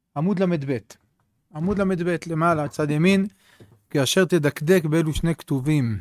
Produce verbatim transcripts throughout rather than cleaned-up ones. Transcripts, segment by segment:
עמוד למד ב', עמוד למד ב' למעלה, צד ימין, כאשר תדקדק באלו שני כתובים.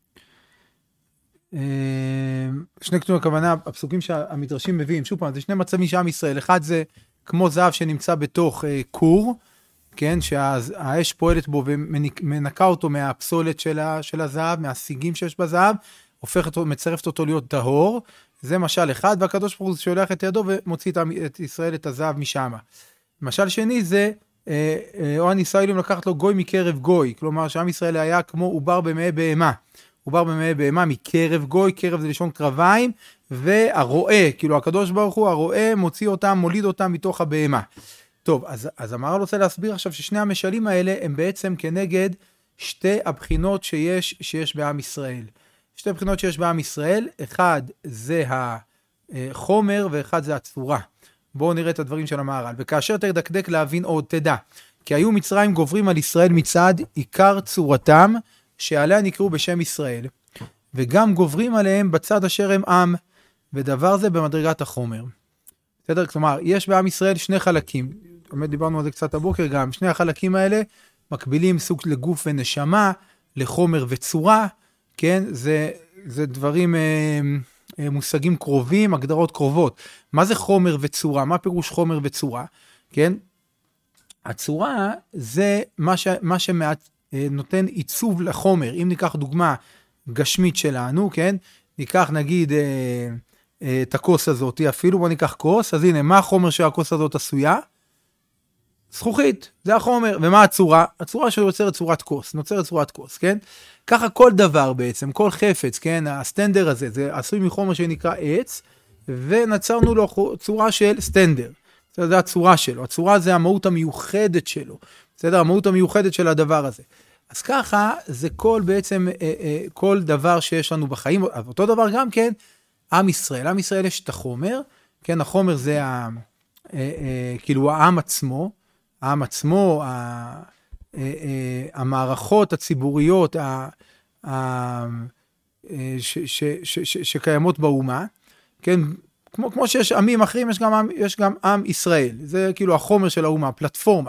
שני כתובים, הכוונה, הפסוקים שהמדרשים מביאים, שוב פעם, זה שני מצבים שעם ישראל, אחד זה כמו זהב שנמצא בתוך כור, כן, שהאש פועלת בו ומנקה אותו מהפסולת של הזהב, מהסיגים שיש בזהב, הופכת, מצרפת אותו להיות טהור, זה משל אחד, והקדוש ברוך הוא שולח את ידו ומוציא את ישראל, את הזהב משם. משל שני זה, או אני ישראלים לקחת לו גוי מקרב גוי, כלומר שעם ישראל היה כמו עובר במאי בהמה, עובר במאי בהמה מקרב גוי, קרב זה לשון קרביים, והרועה, כאילו הקדוש ברוך הוא, הרועה מוציא אותם, מוליד אותם מתוך הבהמה. טוב, אז, אז המהר"ל רוצה להסביר עכשיו ששני המשלים האלה הם בעצם כנגד שתי הבחינות שיש, שיש בעם ישראל. שתי הבחינות שיש בעם ישראל, אחד זה החומר ואחד זה הצורה. בואו נראה את הדברים של המהר"ל. וכאשר תדקדק להבין עוד, תדע, כי היו מצרים גוברים על ישראל מצד עיקר צורתם, שעליה נקראו בשם ישראל, וגם גוברים עליהם בצד אשר הם עם, ודבר זה במדרגת החומר. בסדר? כלומר, יש בעם ישראל שני חלקים, באמת דיברנו על זה קצת הבוקר גם, שני החלקים האלה מקבילים סוג לגוף ונשמה, לחומר וצורה, כן? זה, זה דברים, אה, אה, מושגים קרובים, הגדרות קרובות. מה זה חומר וצורה? מה פירוש חומר וצורה? כן? הצורה זה מה, ש, מה שמעט אה, נותן עיצוב לחומר. אם ניקח דוגמה גשמית שלנו, כן? ניקח נגיד אה, אה, את הכוס הזאת, אפילו בוא ניקח כוס, אז הנה, מה החומר שהכוס הזאת עשויה? זכוכית, זה החומר. ומה הצורה? הצורה שיוצרת צורת כוס, נוצרת צורת כוס, כן? ככה כל דבר בעצם, כל חפץ, כן? הסטנדר הזה, זה עשוי מחומר שנקרא עץ, ונצרנו לו צורה של סטנדר. זה הצורה שלו, הצורה זה המהות המיוחדת שלו, בסדר? המהות המיוחדת של הדבר הזה. אז ככה זה כל בעצם, אה, אה, כל דבר שיש לנו בחיים, אותו דבר גם כן, עם ישראל. עם ישראל יש את החומר, כן? החומר זה ה, אה, אה, כאילו העם עצמו, העם עצמו, ה, אה, אה, המערכות הציבוריות ה, ה, ש, ש, ש, ש, שקיימות באומה, כן? כמו, כמו שיש עמים אחרים, יש גם, יש גם עם ישראל. זה כאילו החומר של האומה, הפלטפורמה.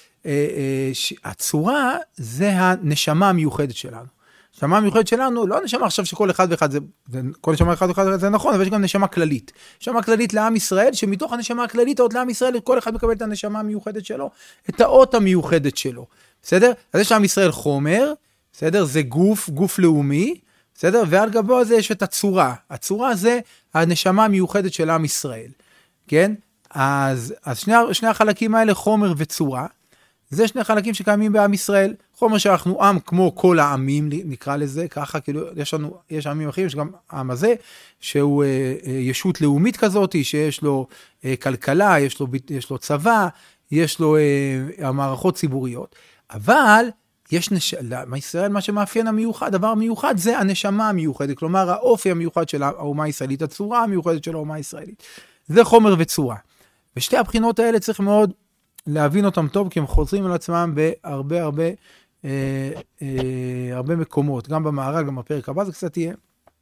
הצורה זה הנשמה המיוחדת שלנו. הנשמה המיוחדת שלנו, לא נשמה עכשיו שכל אחד ואחד זה, כל נשמה אחד ואחד זה נכון, אבל יש גם נשמה כללית. נשמה כללית לעם ישראל, שמתוך הנשמה הכללית, עוד לעם ישראל, כל אחד מקבל את הנשמה המיוחדת שלו, את האות המיוחדת שלו. בסדר? אז יש לעם ישראל חומר, בסדר? זה גוף, גוף לאומי, בסדר? ועל גבו הזה יש את הצורה. הצורה זה הנשמה המיוחדת של עם ישראל. כן? אז, אז שני, שני החלקים האלה, חומר וצורה, זה שני חלקים שקיימים בעם ישראל. חומר שאנחנו עם כמו כל העמים, נקרא לזה, ככה, כאילו, יש לנו, יש עמים אחרים, יש גם העם הזה, שהוא אה, אה, ישות לאומית כזאת, שיש לו אה, כלכלה, יש לו, יש לו צבא, יש לו אה, המערכות ציבוריות, אבל יש נש... לישראל מה שמאפיין המיוחד, הדבר המיוחד זה הנשמה המיוחדת, כלומר האופי המיוחד של האומה הישראלית, הצורה המיוחדת של האומה הישראלית. זה חומר וצורה. ושתי הבחינות האלה צריך מאוד להבין אותם טוב, כי הם חוזרים על עצמם בהרבה הרבה, אה, אה, הרבה מקומות, גם במהר"ל, גם בפרק הבא, זה קצת יהיה.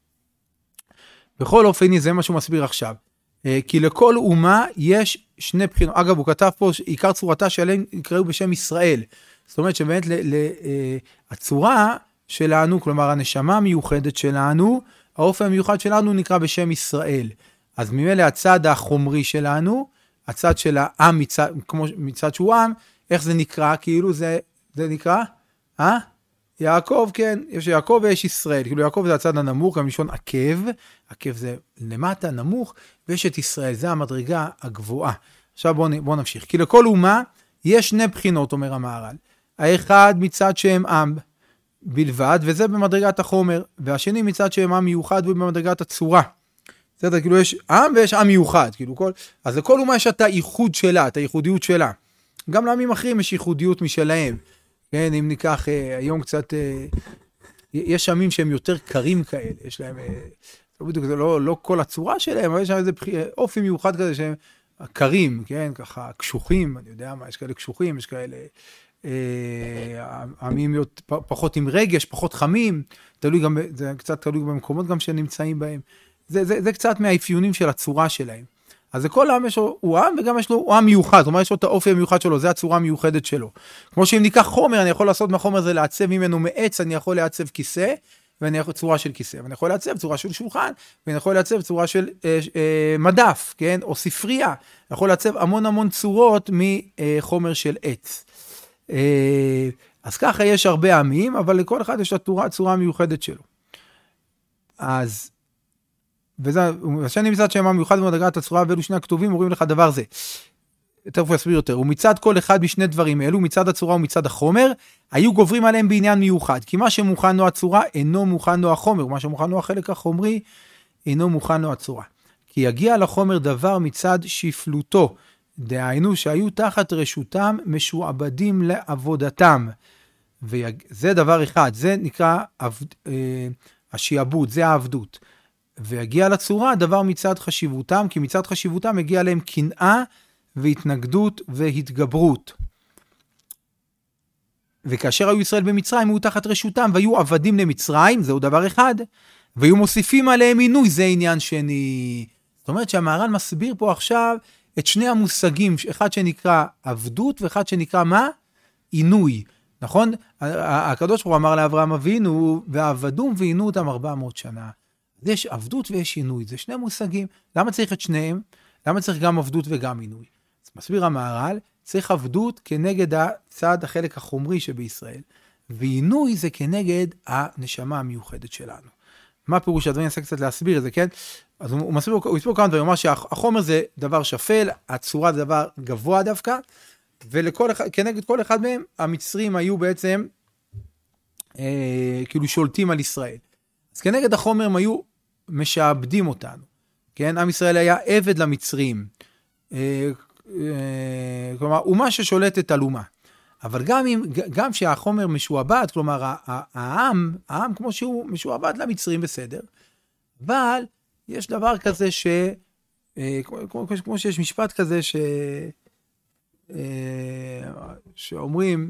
בכל אופן, זה מה שהוא מסביר עכשיו. אה, כי לכל אומה יש שני בחינות. אגב, הוא כתב פה, עיקר צורתה שעליהם יקראו בשם ישראל. זאת אומרת שבאמת ל, ל, אה, הצורה שלנו, כלומר הנשמה המיוחדת שלנו, האופי המיוחד שלנו נקרא בשם ישראל. אז ממילא הצד החומרי שלנו, הצד של העם מצד, כמו מצד שהוא עם, איך זה נקרא? כאילו זה, זה נקרא? אה? יעקב, כן. יש יעקב ויש ישראל. כאילו יעקב זה הצד הנמוך, גם לשון עקב. עקב זה למטה, נמוך, ויש את ישראל. זה המדרגה הגבוהה. עכשיו בואו בוא נמשיך. כי לכל אומה יש שני בחינות, אומר המהר"ל. האחד מצד שהם עם בלבד, וזה במדרגת החומר. והשני מצד שהם עם מיוחד, ובמדרגת הצורה. בסדר, כאילו יש עם ויש עם מיוחד, כאילו כל, אז לכל אומה יש את הייחוד שלה, את הייחודיות שלה. גם לעמים אחרים יש ייחודיות משלהם. כן, אם ניקח אה, היום קצת, אה, יש עמים שהם יותר קרים כאלה, יש להם, אה, לא בדיוק, זה לא, לא כל הצורה שלהם, אבל יש שם איזה אופי מיוחד כזה שהם קרים, כן, ככה קשוחים, אני יודע מה, יש כאלה קשוחים, יש כאלה אה, עמים פחות עם רגש, פחות חמים, תלוי גם, זה קצת תלוי במקומות גם שנמצאים בהם. זה, זה, זה קצת מהאפיונים של הצורה שלהם. אז לכל עם יש לו, הוא עם וגם יש לו, הוא עם מיוחד, זאת אומרת, יש לו את האופי המיוחד שלו, זה הצורה המיוחדת שלו. כמו שאם ניקח חומר, אני יכול לעשות מהחומר הזה לעצב ממנו מעץ, אני יכול לעצב כיסא, ואני יכול צורה של כיסא, ואני יכול לעצב צורה של שולחן, ואני יכול לעצב צורה של אה, אה, מדף, כן? או ספרייה. אני יכול לעצב המון המון צורות מחומר של עץ. אה, אז ככה יש הרבה עמים, אבל לכל אחד יש הצורה, צורה מיוחדת שלו. אז, וזה, השני מצד שהם המיוחד ומדרגת הצורה, ואלו שני הכתובים אומרים לך דבר זה. תכף הוא יסביר יותר. ומצד כל אחד בשני דברים אלו, מצד הצורה ומצד החומר, היו גוברים עליהם בעניין מיוחד. כי מה שמוכן לו הצורה, אינו מוכן לו החומר. ומה שמוכן לו החלק החומרי, אינו מוכן לו הצורה. כי יגיע לחומר דבר מצד שפלותו. דהיינו שהיו תחת רשותם משועבדים לעבודתם. וזה דבר אחד. זה נקרא עבד, אה, השיעבוד, זה העבדות. ויגיע לצורה דבר מצד חשיבותם, כי מצד חשיבותם הגיע להם קנאה, והתנגדות והתגברות. וכאשר היו ישראל במצרים, היו תחת רשותם, והיו עבדים למצרים, זהו דבר אחד, והיו מוסיפים עליהם עינוי, זה עניין שני. זאת אומרת שהמהר"ל מסביר פה עכשיו את שני המושגים, אחד שנקרא עבדות, ואחד שנקרא מה? עינוי. נכון? הקדוש ברוך הוא אמר לאברהם אבינו, ועבדום ועינו אותם ארבע מאות שנה. יש עבדות ויש עינוי, זה שני מושגים. למה צריך את שניהם? למה צריך גם עבדות וגם עינוי? מסביר המהר"ל, צריך עבדות כנגד הצד החלק החומרי שבישראל, ועינוי זה כנגד הנשמה המיוחדת שלנו. מה פירוש הדברים? אני אנסה קצת להסביר את זה, כן? אז הוא מסביר, הוא מסביר כמה דברים, הוא אומר שהחומר זה דבר שפל, הצורה זה דבר גבוה דווקא, וכנגד כל אחד מהם, המצרים היו בעצם, אה, כאילו שולטים על ישראל. אז כנגד החומר הם היו משעבדים אותנו, כן? עם ישראל היה עבד למצרים, אה, כלומר, אומה ששולטת על אומה. אבל גם, אם, גם שהחומר משועבד, כלומר, העם, העם כמו שהוא משועבד למצרים בסדר, אבל יש דבר כזה ש... כמו, כמו שיש משפט כזה ש... שאומרים,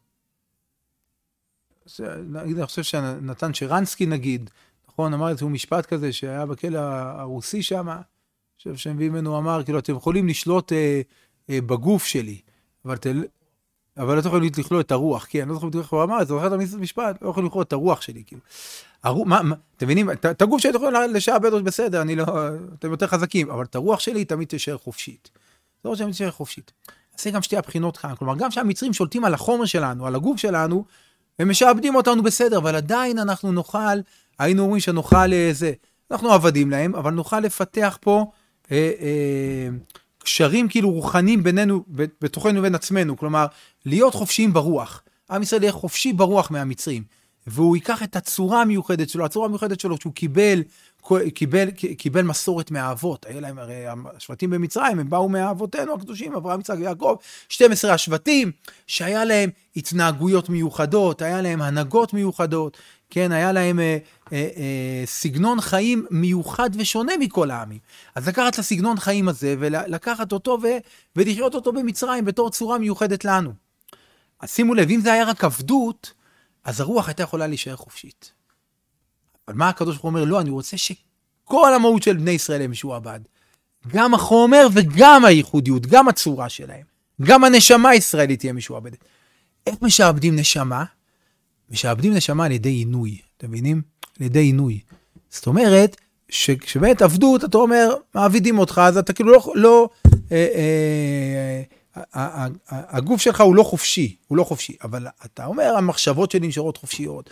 נגיד, אני חושב שנתן שרנסקי נגיד, נכון, אמר את זה, הוא משפט כזה שהיה בכלא הרוסי שם, חושב שמביא ממנו אמר, כאילו, אתם יכולים לשלוט אה, אה, בגוף שלי, אבל, תל... אבל לא יכולים לכלוא את הרוח, כן, לא יכולים לכלוא, הוא אמר, זה הולכת את המשפט, לא יכולים לכלוא את הרוח שלי, כאילו. הרוח, מה, מה, אתם מבינים, את, את הגוף שלי אתם יכולים לשעבד עוד בסדר, אני לא, אתם יותר חזקים, אבל את הרוח שלי תמיד תשאר חופשית. זה לא תמיד תשאר חופשית. אז זה גם שתי הבחינות כאן, כלומר, גם שהמצרים שולטים על החומר שלנו, על הגוף שלנו, הם משעבדים אותנו בסדר, אבל עדיין אנחנו נוכל, היינו אומרים שנוכל זה, אנחנו עבדים להם, אבל נוכל לפתח פה אה, אה, קשרים כאילו רוחניים בינינו, בתוכנו ובין עצמנו, כלומר, להיות חופשיים ברוח. עם ישראל יהיה חופשי ברוח מהמצרים, והוא ייקח את הצורה המיוחדת שלו, הצורה המיוחדת שלו, שהוא קיבל, קיבל, קיבל מסורת מהאבות, היה להם, הרי השבטים במצרים, הם באו מהאבותינו הקדושים, אברהם, יצחק ויעקב, שתים עשרה השבטים, שהיה להם התנהגויות מיוחדות, היה להם הנהגות מיוחדות, כן, היה להם אה, אה, אה, סגנון חיים מיוחד ושונה מכל העמים. אז לקחת לסגנון חיים הזה, ולקחת אותו ו, ולחיות אותו במצרים, בתור צורה מיוחדת לנו. אז שימו לב, אם זה היה רק עבדות, אז הרוח הייתה יכולה להישאר חופשית. אבל מה הקדוש ברוך הוא אומר? לא, אני רוצה שכל המהות של בני ישראל הם משועבד. גם החומר וגם הייחודיות, גם הצורה שלהם. גם הנשמה הישראלית תהיה משועבדת. איך משעבדים נשמה? משעבדים נשמה על ידי עינוי. אתם מבינים? על ידי עינוי. זאת אומרת, שבאמת עבדות, אתה אומר, מעבידים אותך, אז אתה כאילו לא... לא אה, אה, הגוף שלך הוא לא חופשי, הוא לא חופשי, אבל אתה אומר, המחשבות שלי נשארות חופשיות,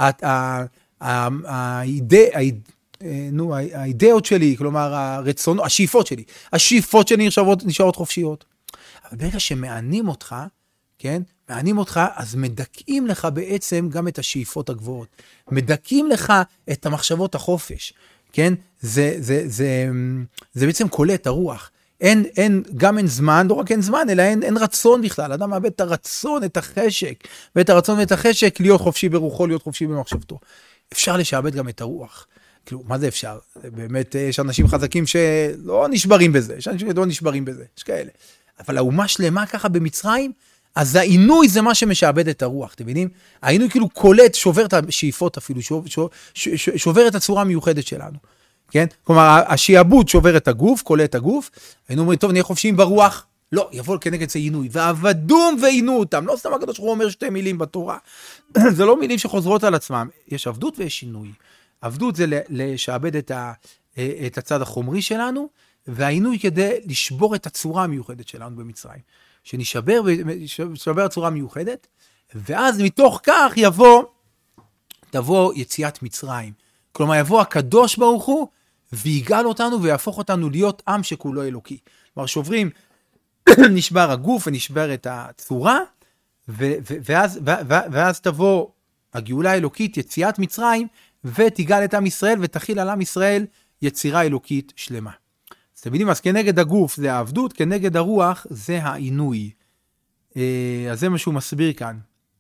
האידאות שלי, כלומר, הרצון, השאיפות שלי, השאיפות שלי נשארות חופשיות. אבל ברגע שמענים אותך, כן, מענים אותך, אז מדכאים לך בעצם גם את השאיפות הגבוהות, מדכאים לך את המחשבות החופש, כן, זה, זה, זה, זה בעצם קולט הרוח. אין, אין, גם אין זמן, לא רק אין זמן, אלא אין, אין רצון בכלל. אדם מאבד את הרצון, את החשק, ואת הרצון ואת החשק להיות חופשי ברוחו, להיות חופשי במחשבתו. אפשר לשעבד גם את הרוח. כאילו, מה זה אפשר? באמת, יש אנשים חזקים שלא נשברים בזה, יש אנשים שלא נשברים בזה, יש כאלה. אבל האומה שלמה ככה במצרים, אז העינוי זה מה שמשעבד את הרוח, אתם מבינים? העינוי כאילו קולט, שובר את השאיפות אפילו, שובר, שובר את הצורה המיוחדת שלנו. כן? כלומר, השיעבוד שובר את הגוף, קולה את הגוף, היינו אומרים, טוב, נהיה חופשיים ברוח. לא, יבוא כנגד זה עינוי, ועבדום ועינו אותם. לא סתם הקדוש ברוך הוא אומר שתי מילים בתורה. זה לא מילים שחוזרות על עצמם. יש עבדות ויש עינוי. עבדות זה לשעבד את, ה, את הצד החומרי שלנו, והעינוי כדי לשבור את הצורה המיוחדת שלנו במצרים. שנשבר שנשבר הצורה המיוחדת, ואז מתוך כך יבוא, תבוא יציאת מצרים. כלומר, יבוא הקדוש ברוך הוא, ויגאל אותנו ויהפוך אותנו להיות עם שכולו אלוקי. כלומר, שוברים, נשבר הגוף ונשבר את הצורה, ו- ו- ואז, ו- ו- ואז תבוא הגאולה האלוקית, יציאת מצרים, ותגאל את עם ישראל, ותחיל על עם ישראל יצירה אלוקית שלמה. אז אתם יודעים, אז כנגד הגוף זה העבדות, כנגד הרוח זה העינוי. אז זה מה שהוא מסביר כאן.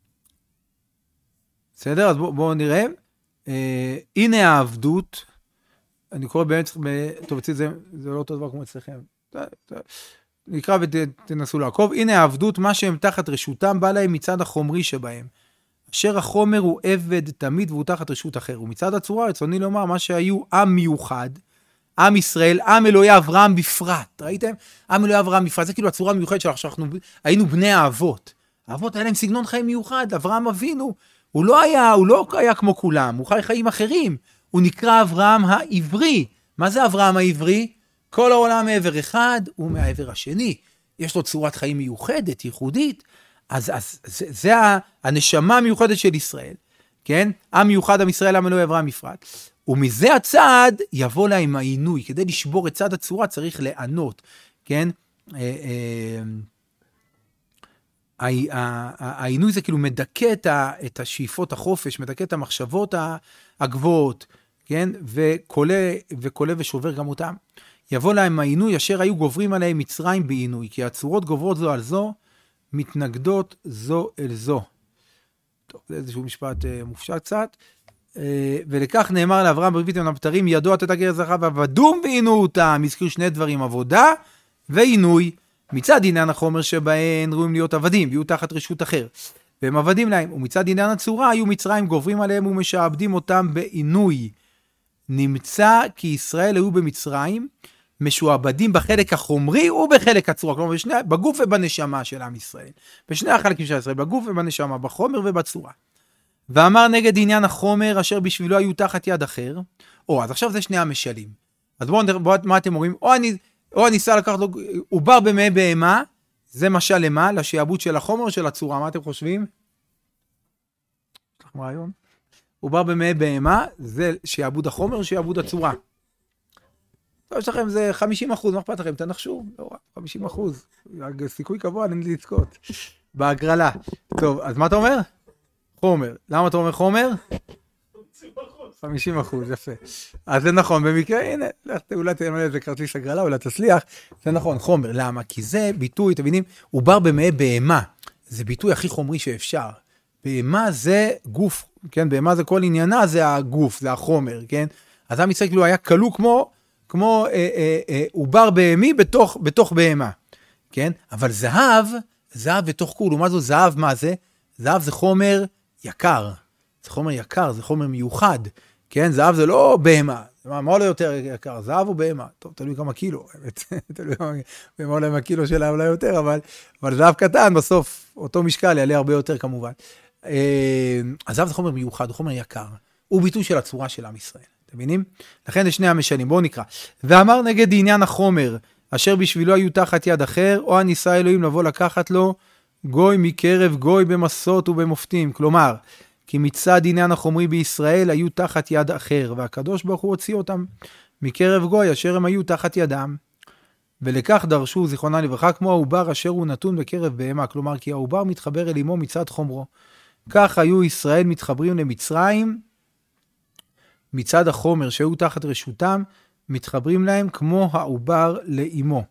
בסדר? אז בואו בוא נראה. הנה העבדות, אני קורא באמת, טוב, זה, זה לא אותו דבר כמו אצלכם. נקרא ותנסו לעקוב. הנה העבדות, מה שהם תחת רשותם, בא להם מצד החומרי שבהם. אשר החומר הוא עבד תמיד והוא תחת רשות אחר. ומצד הצורה, רצוני לומר, מה שהיו עם מיוחד, עם ישראל, עם אלוהי אברהם בפרט. ראיתם? עם אלוהי אברהם בפרט. זה כאילו הצורה המיוחדת שלנו, שאנחנו היינו בני האבות. האבות היה להם סגנון חיים מיוחד. אברהם אבינו, הוא לא היה, הוא לא היה כמו כולם, הוא חי חיים אחרים. הוא נקרא אברהם העברי. מה זה אברהם העברי? כל העולם מעבר אחד ומהעבר השני. יש לו צורת חיים מיוחדת, ייחודית. אז, אז זה, זה הנשמה המיוחדת של ישראל. כן? עם מיוחד, עם ישראל, עם אלוהי אברהם בפרט. ומזה הצד יבוא להם העינוי. כדי לשבור את צד הצורה צריך לענות. כן? העינוי זה כאילו מדכא את השאיפות החופש, מדכא את המחשבות הגבוהות, כן? וקולה, וקולה ושובר גם אותם. יבוא להם העינוי אשר היו גוברים עליהם מצרים בעינוי, כי הצורות גוברות זו על זו, מתנגדות זו אל זו. טוב, זה איזשהו משפט מופשט קצת. ולכך נאמר לאברהם ברית הבתרים, ידוע תת הגר זכה ועבדום ועינו אותם. הזכיר שני דברים, עבודה ועינוי. מצד עניין החומר שבהן ראויים להיות עבדים, ויהיו תחת רשות אחר, והם עבדים להם. ומצד עניין הצורה, היו מצרים גוברים עליהם ומשעבדים אותם בעינוי. נמצא כי ישראל היו במצרים, משועבדים בחלק החומרי ובחלק הצורה, כלומר בשני, בגוף ובנשמה של עם ישראל. בשני החלקים של ישראל, בגוף ובנשמה, בחומר ובצורה. ואמר נגד עניין החומר, אשר בשבילו היו תחת יד אחר. או, אז עכשיו זה שני המשלים. אז בואו נראה, בוא, מה אתם אומרים? או אני... או הניסה לקחת לו עובר במי בהמה, זה משל למה? לשעבוד של החומר או של הצורה? מה אתם חושבים? יש לכם רעיון? עובר במי בהמה, זה שעבוד החומר או שעבוד הצורה? טוב, יש לכם זה חמישים אחוז, מה אכפת לכם? תנחשו, לא, חמישים אחוז. סיכוי קבוע, אני לזכות. בהגרלה. טוב, אז מה אתה אומר? חומר. למה אתה אומר חומר? חמישים אחוז, יפה. אז זה נכון, במקרה, הנה, אולי תהיה איזה כרטיס הגרלה, אולי תצליח, זה נכון, חומר. למה? כי זה ביטוי, אתם מבינים, עובר במי בהמה. זה ביטוי הכי חומרי שאפשר. בהמה זה גוף, כן? בהמה זה כל עניינה, זה הגוף, זה החומר, כן? אז עם ישראל כאילו היה כלוא כמו, כמו אה, אה, אה, עובר בהמי בתוך, בתוך בהמה, כן? אבל זהב, זהב בתוך כול, ומה זו זהב, מה זה? זהב זה חומר יקר. זה חומר יקר, זה חומר מיוחד. כן, זהב זה לא בהמה. מה, מה עולה יותר יקר? זהב או בהמה? טוב, תלוי כמה קילו. תלוי כמה עולה עם הקילו שלה עולה יותר, אבל, אבל זהב קטן, בסוף, אותו משקל יעלה הרבה יותר כמובן. הזהב זה חומר מיוחד, הוא חומר יקר. הוא ביטוי של הצורה של עם ישראל. אתם מבינים? לכן זה שני המשלים. בואו נקרא. ואמר נגד עניין החומר, אשר בשבילו היו תחת יד אחר, או הניסה אלוהים לבוא לקחת לו, גוי מקרב גוי במסות ובמופתים. כלומר, כי מצד עניין החומרי בישראל היו תחת יד אחר, והקדוש ברוך הוא הוציא אותם מקרב גוי, אשר הם היו תחת ידם. ולכך דרשו זיכרונה לברכה, כמו העובר אשר הוא נתון בקרב בהמה, כלומר, כי העובר מתחבר אל אמו מצד חומרו. כך היו ישראל מתחברים למצרים, מצד החומר שהיו תחת רשותם, מתחברים להם כמו העובר לאמו.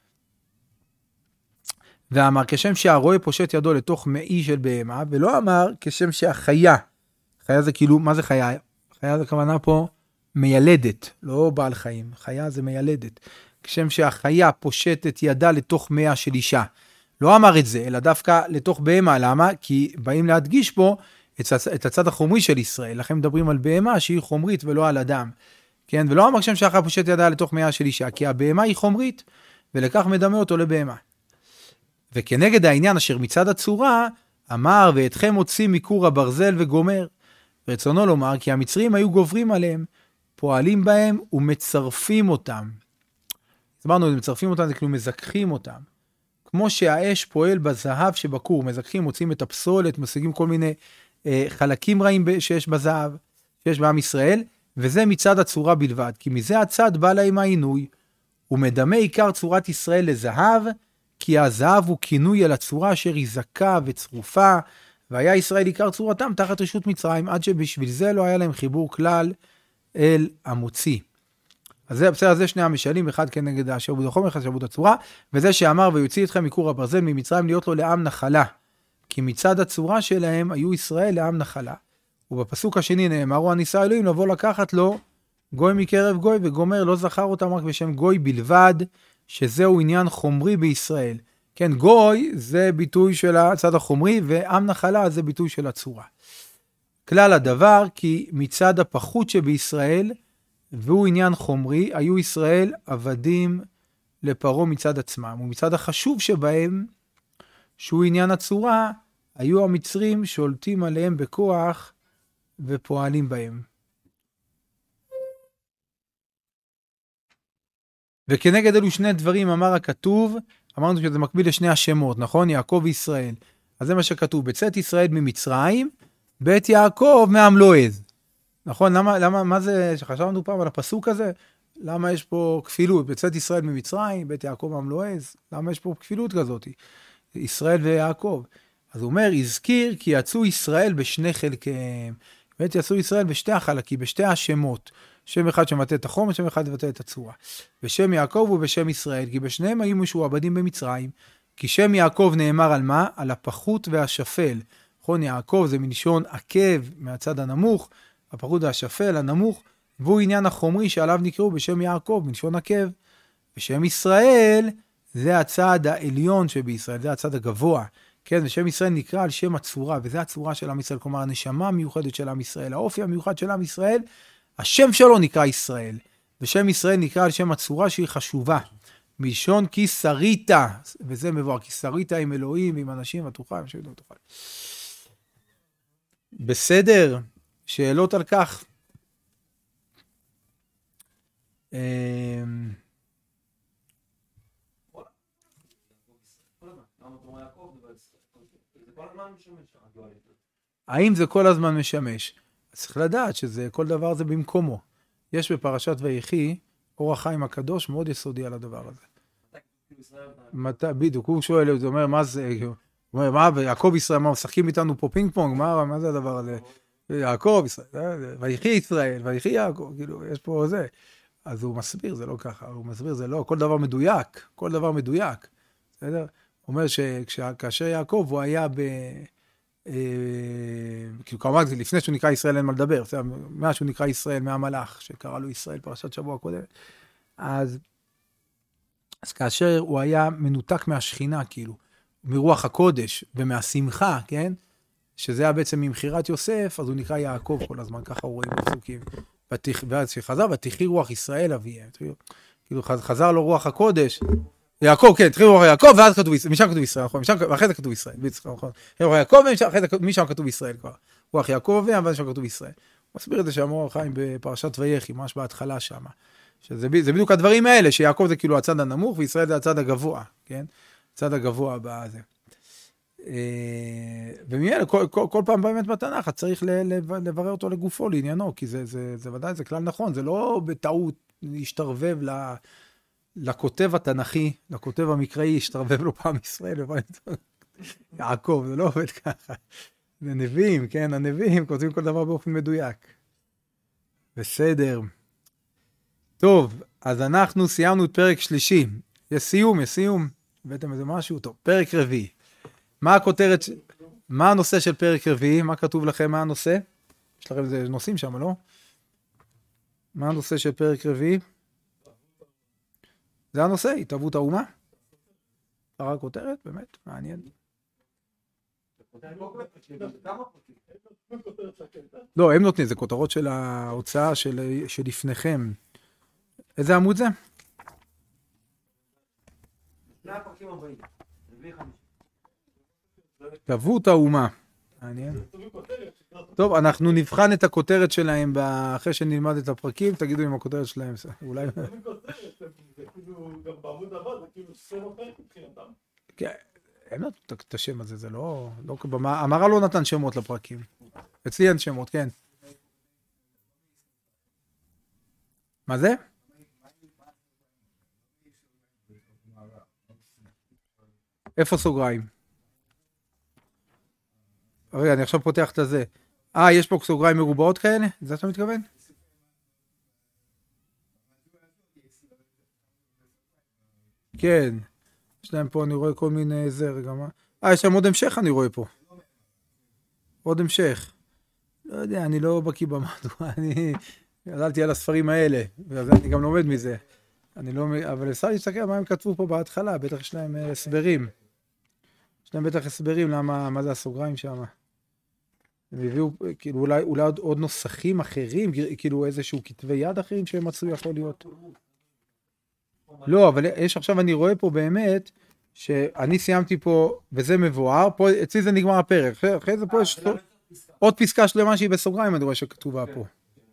ואמר, כשם שהרועה פושט ידו לתוך מעי של בהמה, ולא אמר, כשם שהחיה, חיה זה כאילו, מה זה חיה? חיה זה כוונה פה מיילדת, לא בעל חיים, חיה זה מיילדת. כשם שהחיה פושטת ידה לתוך מאה של אישה. לא אמר את זה, אלא דווקא לתוך בהמה, למה? כי באים להדגיש פה את הצד החומרי של ישראל, לכן מדברים על בהמה שהיא חומרית ולא על אדם. כן, ולא אמר שם שחר פושט ידיה לתוך מאה של אישה, כי הבהמה היא חומרית, ולכך מדמה אותו לבהמה. וכנגד העניין אשר מצד הצורה, אמר ואתכם מוציא מכור הברזל וגומר. רצונו לומר כי המצרים היו גוברים עליהם, פועלים בהם ומצרפים אותם. אמרנו, מצרפים אותם זה כאילו מזכחים אותם. כמו שהאש פועל בזהב שבכור, מזכחים, מוצאים את הפסולת, משיגים כל מיני אה, חלקים רעים שיש בזהב, שיש בעם ישראל, וזה מצד הצורה בלבד, כי מזה הצד בא להם העינוי, ומדמה עיקר צורת ישראל לזהב, כי הזהב הוא כינוי על הצורה אשר היא זכה וצרופה, והיה ישראל עיקר צורתם תחת רשות מצרים, עד שבשביל זה לא היה להם חיבור כלל אל המוציא. אז זה, בסדר, זה שני המשלים, אחד כנגד השעבוד החומר, אחד שעבוד הצורה, וזה שאמר ויוציא אתכם מכור הברזל ממצרים להיות לו לעם נחלה, כי מצד הצורה שלהם היו ישראל לעם נחלה. ובפסוק השני נאמרו, הניסה אלוהים לבוא לקחת לו גוי מקרב גוי, וגומר לא זכר אותם רק בשם גוי בלבד, שזהו עניין חומרי בישראל. כן, גוי זה ביטוי של הצד החומרי, ועם נחלה זה ביטוי של הצורה. כלל הדבר, כי מצד הפחות שבישראל, והוא עניין חומרי, היו ישראל עבדים לפרעה מצד עצמם, ומצד החשוב שבהם, שהוא עניין הצורה, היו המצרים שולטים עליהם בכוח ופועלים בהם. וכנגד אלו שני דברים אמר הכתוב, אמרנו שזה מקביל לשני השמות, נכון? יעקב וישראל. אז זה מה שכתוב, בצאת ישראל ממצרים, בית יעקב מעם לועז. נכון? למה, למה, מה זה, שחשבנו פעם על הפסוק הזה? למה יש פה כפילות? בצאת ישראל ממצרים, בית יעקב מעם לועז. למה יש פה כפילות כזאת? ישראל ויעקב. אז הוא אומר, הזכיר כי יצאו ישראל בשני חלקיהם. באמת יצאו ישראל בשתי החלקים, בשתי השמות. שם אחד שמבטא את החום, ושם אחד מבטא את הצורה. בשם יעקב ובשם ישראל, כי בשניהם היו משועבדים במצרים. כי שם יעקב נאמר על מה? על הפחות והשפל. נכון, יעקב זה מלשון עקב מהצד הנמוך, הפחות והשפל, הנמוך, והוא עניין החומרי שעליו נקראו בשם יעקב, מלשון עקב. בשם ישראל, זה הצד העליון שבישראל, זה הצד הגבוה. כן, ושם ישראל נקרא על שם הצורה, וזה הצורה של עם ישראל, כלומר, הנשמה המיוחדת של עם ישראל, האופי המיוחד של עם ישראל, השם שלו נקרא ישראל, ושם ישראל נקרא על שם הצורה שהיא חשובה, מלשון כי שריתה, וזה מבואר, כי שריתה עם אלוהים, עם אנשים, ותוכל, ותוכל. בסדר, שאלות על כך. האם זה כל הזמן משמש? צריך לדעת שזה, כל דבר זה במקומו. יש בפרשת ויחי, אור החיים הקדוש מאוד יסודי על הדבר הזה. מתי, בדיוק, הוא שואל, הוא אומר, מה זה, הוא אומר, מה, יעקב ישראל, מה, משחקים איתנו פה פינג פונג, מה, מה זה הדבר הזה? יעקב ישראל, ויחי ישראל, ויחי יעקב, כאילו, יש פה זה. אז הוא מסביר, זה לא ככה, הוא מסביר, זה לא, כל דבר מדויק, כל דבר מדויק. בסדר? הוא אומר שכאשר יעקב הוא היה ב... כאילו כמובן לפני שהוא נקרא ישראל אין מה לדבר, מה שהוא נקרא ישראל מהמלאך שקרא לו ישראל פרשת שבוע קודם, אז, אז כאשר הוא היה מנותק מהשכינה כאילו, מרוח הקודש ומהשמחה, כן? שזה היה בעצם ממחירת יוסף, אז הוא נקרא יעקב כל הזמן, ככה הוא רואה בפסוקים, ואז שחזר ותחי רוח ישראל אביהם, כאילו חזר לו רוח הקודש, יעקב, כן, תחילו רוח יעקב, ואז כתוב ישראל, משם כתוב ישראל, נכון, ואחרי זה כתוב ישראל, נכון, רוח יעקב, ומשם כתוב ישראל כבר, רוח יעקב אביהם, ואז שם כתוב ישראל. הוא מסביר את זה שאמרו החיים בפרשת ויחי, ממש בהתחלה שם, שזה בדיוק הדברים האלה, שיעקב זה כאילו הצד הנמוך, וישראל זה הצד הגבוה, כן, הצד הגבוה בזה. ומיילה, כל, כל, כל פעם באמת בתנ"ך, צריך לברר אותו לגופו, לעניינו, כי זה, זה, זה ודאי, זה כלל נכון, זה לא בטעות להשתרבב ל... לכותב התנ"כי, לכותב המקראי, השתרבב לו פעם ישראל, יעקב, זה לא עובד ככה. זה נביאים, כן, הנביאים כותבים כל דבר באופן מדויק. בסדר. טוב, אז אנחנו סיימנו את פרק שלישי. יש סיום, יש סיום. הבאתם איזה משהו טוב. פרק רביעי. מה הכותרת, מה הנושא של פרק רביעי? מה כתוב לכם, מה הנושא? יש לכם איזה נושאים שם, לא? מה הנושא של פרק רביעי? זה הנושא, התהוות האומה. רק כותרת, באמת, מעניין. לא, הם נותנים, זה כותרות של ההוצאה שלפניכם. איזה עמוד זה? תבות האומה. מעניין. טוב, אנחנו נבחן את הכותרת שלהם אחרי שנלמד את הפרקים, תגידו אם הכותרת שלהם, אולי... כן, הם נתנו את השם הזה, זה לא... המהר"ל לא נתן שמות לפרקים. אצלי אין שמות, כן. מה זה? איפה סוגריים? רגע, אני עכשיו פותח את הזה. אה, יש פה סוגריים מרובעות כאלה? זה אתה מתכוון? כן. יש להם פה, אני רואה כל מיני זה, רגע מה. אה, יש להם עוד המשך, אני רואה פה. עוד המשך. לא יודע, אני לא בקיא במהדורה, אני גדלתי על הספרים האלה, ואני גם לומד מזה. אני לא, אבל אפשר להסתכל מה הם כתבו פה בהתחלה, בטח יש להם הסברים. יש להם בטח הסברים למה, מה זה הסוגריים שם. הם הביאו, כאילו, אולי, אולי עוד, עוד נוסחים אחרים, כאילו איזשהו כתבי יד אחרים שהם מצאו יכול להיות. לא, אבל יש עכשיו, אני רואה פה באמת, שאני סיימתי פה, וזה מבואר, פה, אצלי זה נגמר הפרק, אחרי זה פה יש עוד פסקה שלמה שהיא בסוגריים, אני רואה שכתובה פה.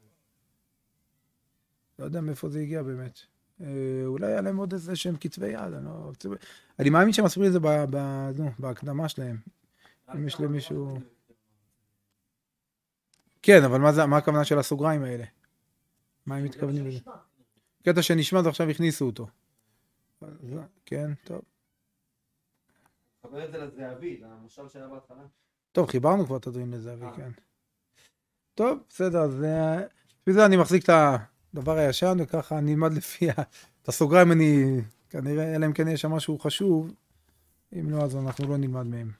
לא יודע מאיפה זה הגיע באמת. אולי היה להם עוד איזה שהם כתבי יד, אני לא... אני מאמין שהם מסבירים את זה בהקדמה שלהם. אם יש למישהו... כן, אבל מה, זה, מה הכוונה של הסוגריים האלה? מה הם מתכוונים לזה? קטע שנשמע, ועכשיו הכניסו אותו. כן, טוב. חבר את זה לזהבי, למשל שהיה בהתחלה. טוב, חיברנו כבר את הדברים לזהבי, כן. טוב, בסדר, אז לפי זה אני מחזיק את הדבר הישן, וככה אני נלמד לפי את הסוגריים, אני כנראה, אלא אם כן יש שם משהו חשוב, אם לא, אז אנחנו לא נלמד מהם.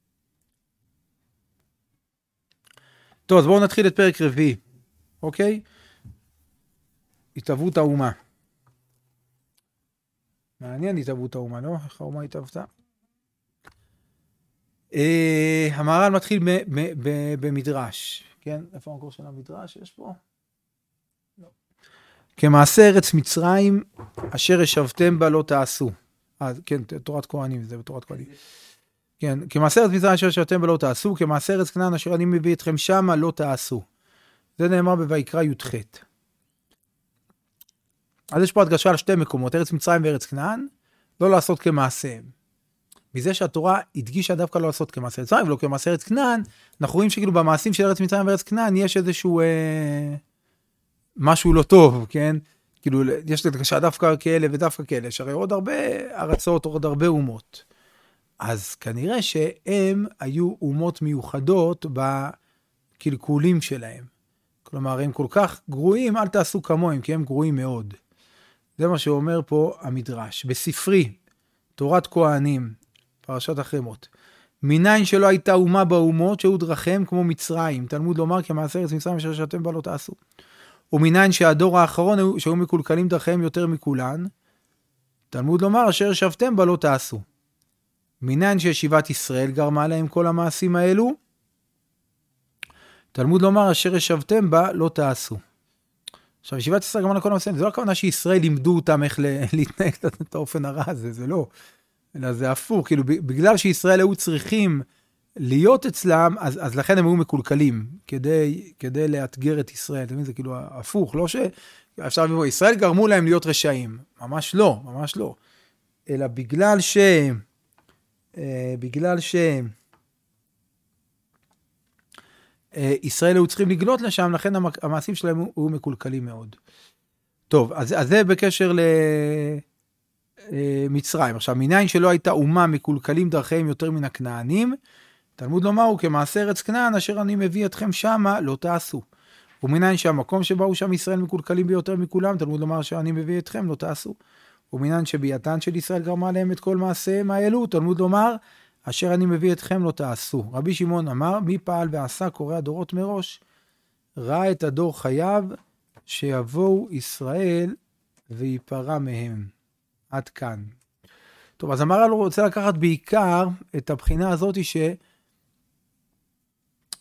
טוב, אז בואו נתחיל את פרק רביעי, אוקיי? התהוות האומה. מעניין התהוות האומה, לא? איך האומה התהוותה? המהר"ל מתחיל במדרש, כן? איפה המקור של המדרש? יש פה? לא. כמעשה ארץ מצרים, אשר ישבתם בה לא תעשו. אה, כן, תורת כהנים, זה בתורת כהנים. כן, כמעשה ארץ מצרים אשר ישבתם בה לא תעשו, כמעשה ארץ כנען אשר אני מביא אתכם שמה לא תעשו. זה נאמר בויקרא י"ח. אז יש פה הדגשה על שתי מקומות, ארץ מצרים וארץ כנען, לא לעשות כמעשיהם. מזה שהתורה הדגישה דווקא לא לעשות כמעשה מצרים ולא כמעשה ארץ כנען, אנחנו רואים שכאילו במעשים של ארץ מצרים וארץ כנען יש איזשהו אה, משהו לא טוב, כן? כאילו יש הדגשה דווקא כאלה ודווקא כאלה, שהרי עוד הרבה ארצות, עוד הרבה אומות. אז כנראה שהם היו אומות מיוחדות בקלקולים שלהם. כלומר, הם כל כך גרועים, אל תעשו כמוהם, כי הם גרועים מאוד. זה מה שאומר פה המדרש. בספרי, תורת כהנים, פרשת החרמות. מניין שלא הייתה אומה באומות, שהיו דרכיהם כמו מצרים. תלמוד לומר, כמעשה ארץ מצרים אשר ישבתם בה לא תעשו. ומניין שהדור האחרון, שהיו מקולקלים דרכיהם יותר מכולן, תלמוד לומר, אשר ישבתם בה לא תעשו. מניין שישיבת ישראל גרמה להם כל המעשים האלו, תלמוד לומר, אשר ישבתם בה לא תעשו. עכשיו, ישיבת ישראל גרמה לכל המעשים, זה לא הכוונה שישראל לימדו אותם איך להתנהג את האופן הרע הזה, זה לא. אלא זה הפוך, כאילו, בגלל שישראל היו צריכים להיות אצלם, אז, אז לכן הם היו מקולקלים, כדי, כדי לאתגר את ישראל. אתה מבין, זה כאילו הפוך, לא ש... אפשר לבוא, ישראל גרמו להם להיות רשעים. ממש לא, ממש לא. אלא בגלל ש... בגלל ש... ישראל היו צריכים לגלות לשם, לכן המעשים שלהם היו מקולקלים מאוד. טוב, אז, אז זה בקשר למצרים. עכשיו, מניין שלא הייתה אומה מקולקלים דרכיהם יותר מן הכנענים, תלמוד לומר הוא כמעשה ארץ כנען, אשר אני מביא אתכם שמה, לא תעשו. ומניין שהמקום שבאו שם ישראל מקולקלים ביותר מכולם, תלמוד לומר שאני מביא אתכם, לא תעשו. ומניין שביעתן של ישראל גרמה להם את כל מעשיהם האלו, תלמוד לומר, אשר אני מביא אתכם לא תעשו. רבי שמעון אמר, מי פעל ועשה קורא הדורות מראש, ראה את הדור חייו, שיבואו ישראל ויפרע מהם. עד כאן. טוב, אז המהר"ל רוצה לקחת בעיקר את הבחינה הזאת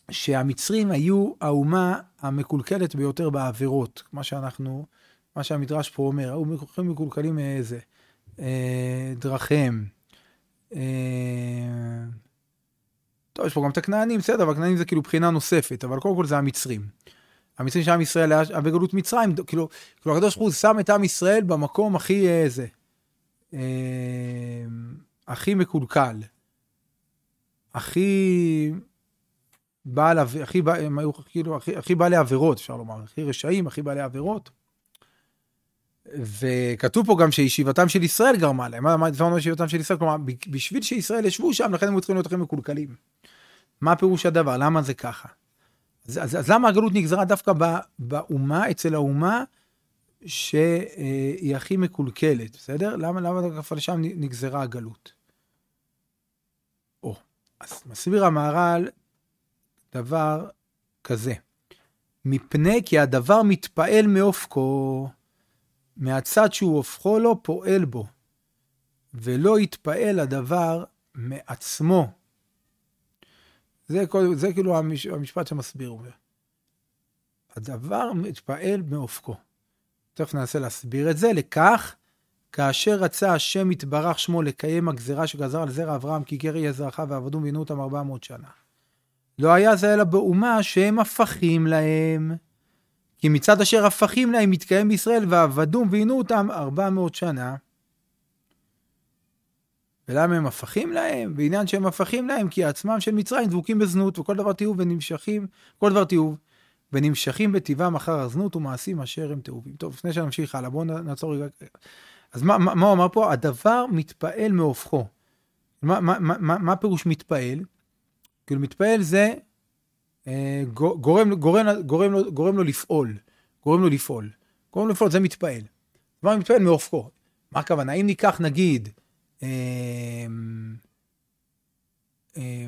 שהמצרים היו האומה המקולקלת ביותר בעבירות, מה שאנחנו, מה שהמדרש פה אומר, היו מקולקלים מאיזה, אה, דרכיהם. אה, טוב, יש פה גם את הכנענים, בסדר, אבל הכנענים זה כאילו בחינה נוספת, אבל קודם כל זה המצרים. המצרים של עם ישראל היה בגלות מצרים, כאילו, כאילו הקדוש ברוך הוא שם את עם ישראל במקום הכי איזה, אה, הכי מקולקל, הכי בעל, הכי, הם היו כאילו, הכי, הכי בעלי עבירות, אפשר לומר, הכי רשעים, הכי בעלי עבירות. וכתוב פה גם שישיבתם של ישראל גרמה להם. מה, מה דבר ישיבתם של ישראל? כלומר, בשביל שישראל ישבו שם, לכן הם צריכים להיות הכי מקולקלים. מה פירוש הדבר? למה זה ככה? אז, אז, אז למה הגלות נגזרה דווקא באומה, אצל האומה, שהיא הכי מקולקלת, בסדר? למה, למה דווקא לשם נגזרה הגלות? או, אז מסביר המהר"ל דבר כזה. מפני כי הדבר מתפעל מאופקו, מהצד שהוא הופכו לו, פועל בו, ולא יתפעל הדבר מעצמו. זה, זה כאילו המש, המשפט שמסביר אומר. הדבר מתפעל מאופקו. תכף ננסה להסביר את זה, לכך, כאשר רצה השם יתברך שמו לקיים הגזרה שגזר על זרע אברהם, כי קרי יזרעך ועבדום ועינו אותם ארבע מאות שנה. לא היה זה אלא באומה שהם הפכים להם, כי מצד אשר הפכים להם מתקיים בישראל ועבדום ועינו אותם ארבע מאות שנה. ולמה הם הפכים להם? בעניין שהם הפכים להם, כי עצמם של מצרים דבוקים בזנות, וכל דבר תיעוב ונמשכים, כל דבר תיעוב, ונמשכים בטבעם אחר הזנות ומעשים אשר הם תיעובים. טוב, לפני שנמשיך הלאה, בואו נעצור רגע. אז מה, מה, מה הוא אמר פה? הדבר מתפעל מהופכו. מה, מה, מה, מה פירוש מתפעל? כאילו מתפעל זה אה, גורם, גורם, גורם, לו, גורם לו לפעול. גורם לו לפעול. גורם לו לפעול, זה מתפעל. דבר מתפעל מהופכו. מה הכוונה? אם ניקח נגיד אה, אה,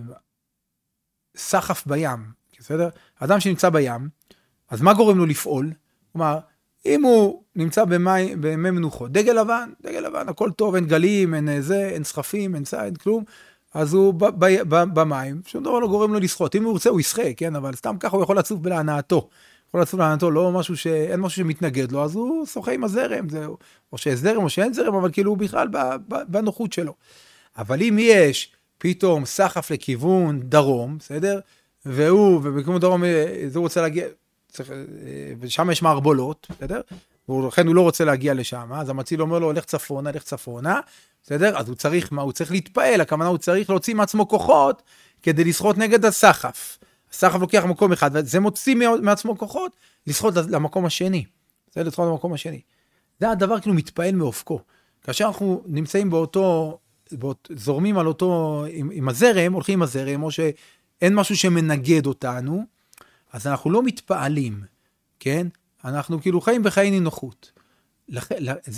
סחף בים, בסדר? אדם שנמצא בים, אז מה גורם לו לפעול? כלומר, אם הוא נמצא במי, במי מנוחות, דגל לבן, דגל לבן, הכל טוב, אין גלים, אין זה, אין סחפים, אין צע, אין כלום, אז הוא ב, ב, ב, במים, שום דבר לא גורם לו לשחות. אם הוא רוצה, הוא ישחה, כן? אבל סתם ככה הוא יכול לצוף בלהנאתו. יכול לצוף בלהנאתו, לא משהו ש... אין משהו שמתנגד לו, אז הוא שוחה עם הזרם, זה... או שיש זרם או שאין זרם, אבל כאילו הוא בכלל ב, ב, בנוחות שלו. אבל אם יש פתאום סחף לכיוון דרום, בסדר? והוא, ובכיוון דרום, זה הוא רוצה להגיע, צריך, ושם יש מערבולות, בסדר? ולכן הוא לא רוצה להגיע לשם, אז המציל אומר לו, הולך צפונה, הולך צפונה, בסדר? אז הוא צריך, מה? הוא צריך להתפעל, הכוונה הוא צריך להוציא מעצמו כוחות, כדי לשחות נגד הסחף. הסחף לוקח מקום אחד, וזה מוציא מעצמו כוחות, לשחות למקום השני. בסדר? לשחות למקום השני. זה הדבר כאילו מתפעל מאופקו. כאשר אנחנו נמצאים באותו, באות, זורמים על אותו, עם, עם הזרם, הולכים עם הזרם, או שאין משהו שמנגד אותנו, אז אנחנו לא מתפעלים, כן? אנחנו כאילו חיים בחיי נינוחות. לכן,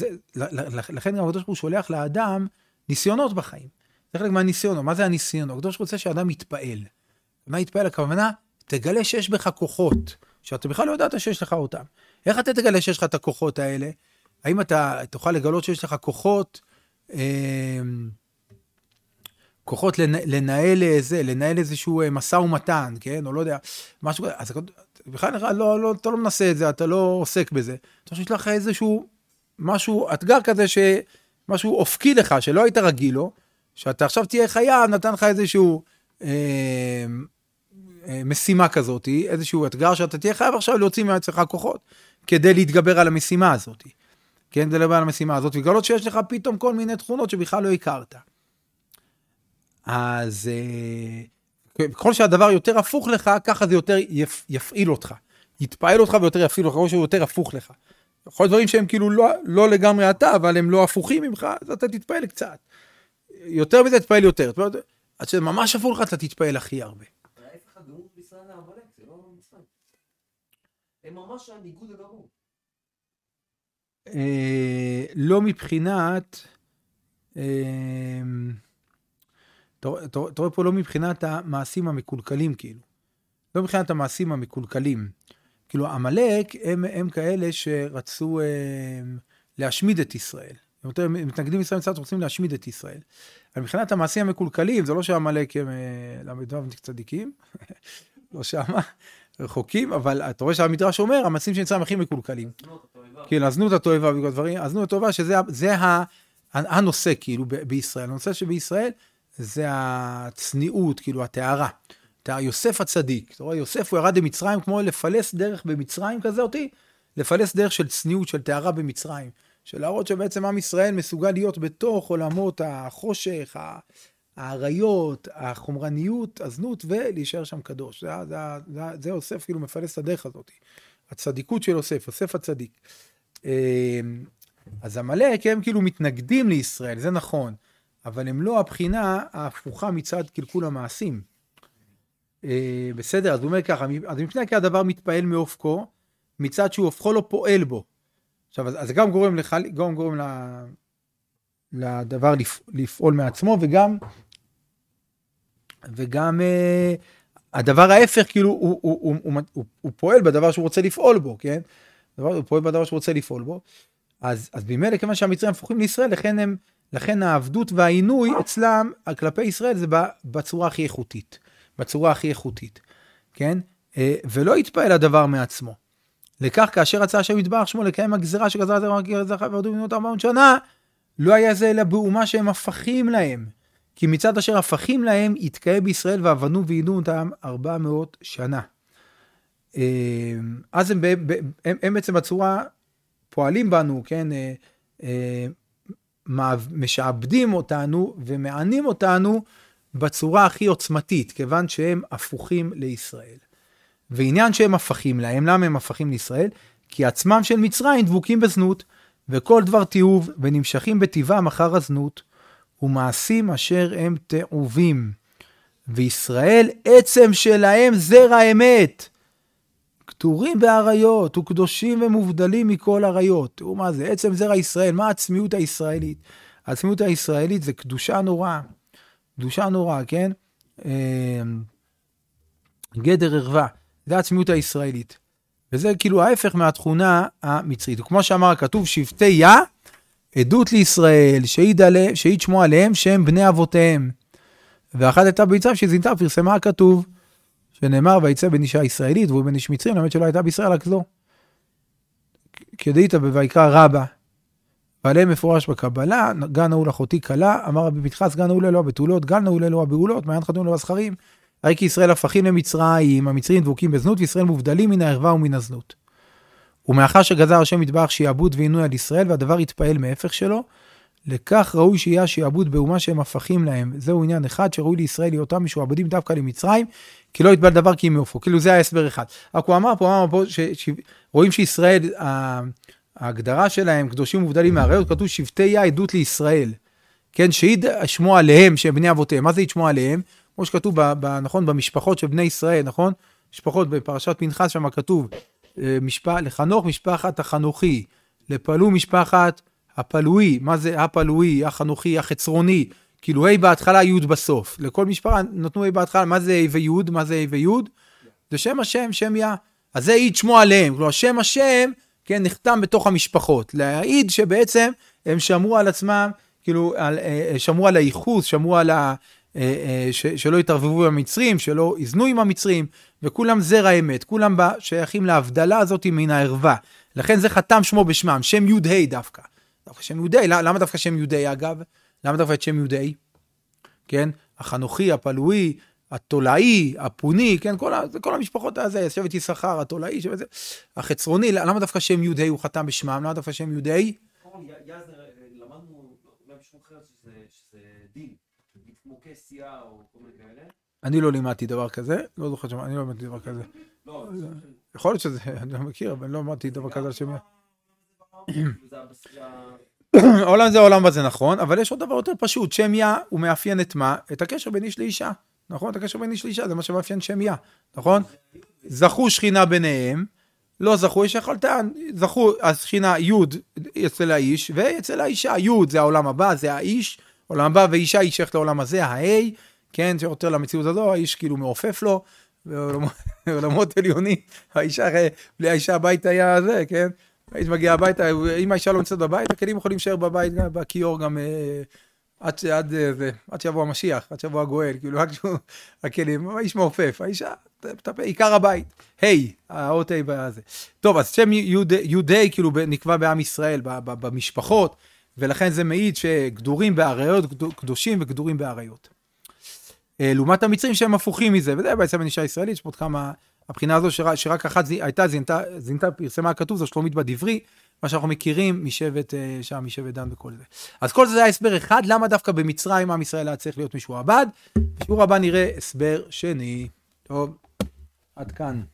לכן גם הקדוש ברוך הוא שולח לאדם ניסיונות בחיים. זה חלק מהניסיונות. מה זה הניסיונות? הקדוש רוצה שאדם יתפעל. מה יתפעל? הכוונה, תגלה שיש בך כוחות, שאתה בכלל לא יודעת שיש לך אותם. איך אתה תגלה שיש לך את הכוחות האלה? האם אתה תוכל לגלות שיש לך כוחות, אה, כוחות לנהל איזה, לנהל איזשהו מסע ומתן, כן? או לא יודע, משהו, אז בכלל לא, לא, אתה לא מנסה את זה, אתה לא עוסק בזה. אתה חושב לך איזשהו, משהו, אתגר כזה שמשהו אופקי לך, שלא היית רגיל לו, שאתה עכשיו תהיה חייב, נתן לך איזשהו אה, אה, משימה כזאת, איזשהו אתגר שאתה תהיה חייב עכשיו להוציא מעצמך כוחות, כדי להתגבר על המשימה הזאת. כן, כדי לדבר על המשימה הזאת, וגלות שיש לך פתאום כל מיני תכונות שבכלל לא הכרת. אז ככל שהדבר יותר הפוך לך, ככה זה יותר יפעיל אותך. יתפעל אותך ויותר יפעיל אותך, כמו שהוא יותר הפוך לך. יכול דברים שהם כאילו לא, לא לגמרי אתה, אבל הם לא הפוכים ממך, אז אתה תתפעל קצת. יותר מזה תתפעל יותר. עד שממש הפוך לך, אתה תתפעל הכי הרבה. ההפך הגמור בישראל לעמלק, זה לא מצרים. הם ממש הניגוד הגמור. לא מבחינת... אתה רואה פה לא מבחינת המעשים המקולקלים, כאילו. לא מבחינת המעשים המקולקלים. כאילו, עמלק הם, הם כאלה שרצו אה, להשמיד את ישראל. הם יותר מתנגדים ישראל מצד רוצים להשמיד את ישראל. אבל מבחינת המעשים המקולקלים, זה לא שעמלק הם למדו צדיקים, לא שמה, רחוקים, אבל אתה רואה שהמדרש אומר, המעשים של מצרים הכי מקולקלים. כן, הזנות התועבה וכל דברים, הזנות התועבה שזה זה הנושא כאילו בישראל, הנושא שבישראל זה הצניעות, כאילו הטהרה. יוסף הצדיק, אתה רואה, יוסף הוא ירד במצרים כמו לפלס דרך במצרים כזה אותי, לפלס דרך של צניעות, של טהרה במצרים, של להראות שבעצם עם ישראל מסוגל להיות בתוך עולמות החושך, העריות, החומרניות, הזנות, ולהישאר שם קדוש. זה, זה, זה, זה יוסף כאילו מפלס את הדרך הזאת. הצדיקות של יוסף, יוסף הצדיק. אז עמלק הם כאילו מתנגדים לישראל, זה נכון, אבל הם לא הבחינה ההפוכה מצד קלקול המעשים. בסדר, אז הוא אומר ככה, אז מפני כי הדבר מתפעל מאופקו, מצד שהוא הופכו לו פועל בו. עכשיו, אז זה גם גורם, לך, גם גורם לדבר לפעול מעצמו, וגם, וגם הדבר ההפך, כאילו, הוא, הוא, הוא, הוא, הוא, הוא פועל בדבר שהוא רוצה לפעול בו, כן? דבר, הוא פועל בדבר שהוא רוצה לפעול בו. אז, אז במילא, כיוון שהמצרים הפוכים לישראל, לכן הם, לכן העבדות והעינוי אצלם, כלפי ישראל, זה בצורה הכי איכותית. בצורה הכי איכותית, כן? ולא יתפעל הדבר מעצמו. לכך, כאשר רצה השם יתברך שמו לקיים הגזירה שגזרה את הרזחה ועבדו בנות ארבע מאות שנה, לא היה זה אלא באומה שהם הפכים להם. כי מצד אשר הפכים להם, יתקיים בישראל ועבדו ועינו אותם ארבע מאות שנה. אז הם, הם, הם בעצם בצורה פועלים בנו, כן? משעבדים אותנו ומענים אותנו בצורה הכי עוצמתית, כיוון שהם הפוכים לישראל. ועניין שהם הפכים להם, למה הם הפכים לישראל? כי עצמם של מצרים דבוקים בזנות, וכל דבר תיעוב, ונמשכים בטבעם אחר הזנות, ומעשים אשר הם תעובים. וישראל עצם שלהם זרע האמת. כתורים בעריות, וקדושים ומובדלים מכל עריות. תראו מה זה, עצם זרע ישראל, מה העצמיות הישראלית? העצמיות הישראלית זה קדושה נוראה. קדושה נוראה, כן? גדר ערווה. זה העצמיות הישראלית. וזה כאילו ההפך מהתכונה המצרית. וכמו שאמר הכתוב, שבטי יה, עדות לישראל, שהעיד שמו עליהם, שהם בני אבותיהם. ואחת הייתה ביצה שזינתה, פרסמה הכתוב, שנאמר, ויצא בן אישה ישראלית, והוא בן איש מצרים, למד שלא הייתה בישראל רק זו. כדאית בויקרא רבה. ועליהם מפורש בקבלה, גן נעול אחותי קלה, אמר רבי פנחס, גן נעול אלו הבתולות, גן נעול אלו הבעולות, מעיין חתום אלו הזכרים. הרי כי ישראל הפכים למצרים, המצרים דבוקים בזנות, וישראל מובדלים מן הערווה ומן הזנות. ומאחר שגזר השם יתברך שיעבוד ועינוי על ישראל, והדבר יתפעל מהפך שלו, לכך ראוי שיהיה שיעבוד באומה שהם הפכים להם. זהו עניין אחד שראוי לישראל להיותם משועבדים דווקא למצרים, כי לא יתפעל דבר כי הם יופו. כאילו זה ההסבר אחד. רק הוא אמר פה, אמר פה שרואים שישראל, ההגדרה שלהם, קדושים מובדלים מהעריות, כתוב שבטי יה עדות לישראל. כן, שהעיד שמו עליהם, שהם בני אבותיהם. מה זה ישמו עליהם? כמו שכתוב, ב, ב, נכון, במשפחות של בני ישראל, נכון? משפחות בפרשת פנחס, שם כתוב, משפח, לחנוך משפחת החנוכי, לפלו משפחת הפלואי, מה זה הפלואי, החנוכי, החצרוני, כאילו ה' בהתחלה, י' בסוף. לכל משפחה נתנו ה' בהתחלה, מה זה ה' וי', מה זה ה' וי'? זה שם השם, שם יה. אז זה העיד שמו עליהם, כלומר, שם השם, כן, נחתם בתוך המשפחות. להעיד שבעצם הם שמרו על עצמם, כאילו, על, שמרו על הייחוס, שמרו על ה... ש, שלא יתערבבו עם המצרים, שלא יזנו עם המצרים, וכולם זרע האמת, כולם שייכים להבדלה הזאת מן הערווה. לכן זה חתם שמו בשמם, שם י' דווקא. דווקא שם י', למה דווקא שם י' אגב? למה דווקא את שם י'? כן? החנוכי, הפלואי, התולעי, הפוני, כן? כל, כל המשפחות הזה, שבט יששכר, התולעי, שבט זה, החצרוני, למה דווקא שם י' הוא חתם בשמם? למה דווקא שם י'? למדנו במשהו אחר שזה דין. כמו כסייה או כל מיני כאלה. אני לא לימדתי דבר כזה, לא זוכר שמה, אני לא לימדתי דבר כזה. יכול להיות שזה, אני לא מכיר, אבל אני לא לימדתי דבר כזה על שמיה. העולם זה העולם הזה נכון, אבל יש עוד דבר יותר פשוט, שמיה הוא מאפיין את מה? את הקשר בין איש לאישה, נכון? את הקשר בין איש לאישה, זה מה שמאפיין שמיה, נכון? זכו שכינה ביניהם, לא זכו, יש יכולתן, זכו, אז שכינה י' אצל האיש, ואצל האישה, י' זה העולם הבא, זה האיש, עולם הבא, ואישה היא שייכת לעולם הזה, ההי, כן, שיותר למציאות הזו, האיש כאילו מעופף לו, בעולמות עליונים, האישה, בלי האישה הבית היה זה, כן, האיש מגיע הביתה, אם האישה לא נמצאת בבית, הכלים יכולים להישאר בבית, גם בכיור, גם עד, עד, עד שיבוא המשיח, עד שיבוא הגואל, כאילו, רק שהוא, הכלים, האיש מעופף, האישה, עיקר הבית. היי, האות היי בזה. טוב, אז שם יהודי כאילו נקבע בעם ישראל, במשפחות, ולכן זה מעיד שגדורים באריות, קדושים וגדורים באריות. לעומת המצרים שהם הפוכים מזה, וזה בעצם הנישה הישראלית, שפות כמה, הבחינה הזו שרק אחת הייתה, זינתה, פרסמה כתוב, זו שלומית בדברי, מה שאנחנו מכירים משבט שם, משבט דן וכל זה. אז כל זה היה הסבר אחד, למה דווקא במצרים עם ישראל היה צריך להיות משועבד. בשיעור הבא נראה הסבר שני. טוב, עד כאן.